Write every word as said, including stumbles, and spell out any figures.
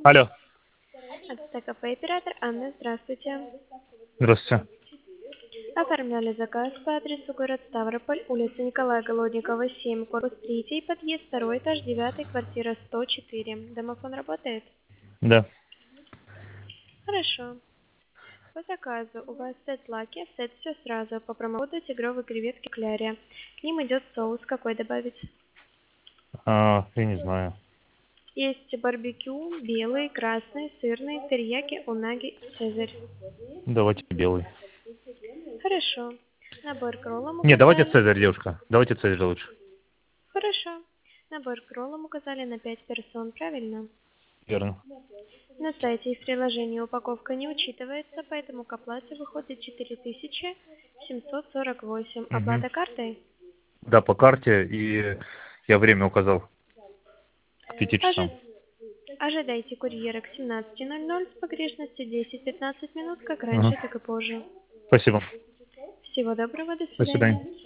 Алло. От кафе оператор Анна, здравствуйте. Здравствуйте. Оформляли заказ по адресу город Ставрополь, улица Николая Голодникова, семь, корпус три, подъезд второй этаж, девятый, квартира сто четыре. Домофон работает? Да. Хорошо. По заказу у вас сет лаки, сет все сразу, по промокоду тигровые креветки Клярия. К ним идет соус, какой добавить? А, я не знаю. Есть барбекю, белый, красный, сырный, терияки, унаги, цезарь. Давайте белый. Хорошо. Набор к роллам Не, давайте указали. Цезарь, девушка. Давайте Цезарь лучше. Хорошо. Набор к роллам указали на пять персон, правильно? Верно. На сайте и в приложении упаковка не учитывается, поэтому к оплате выходит четыре тысячи семьсот сорок восемь. Угу. Оплата картой? Да, по карте, и я время указал к пяти Ожи- часам. Ожидайте курьера к семнадцати ноль ноль с погрешностью десять-пятнадцать минут, как Угу. раньше, так и позже. Спасибо. Всего доброго, до До свидания. свидания.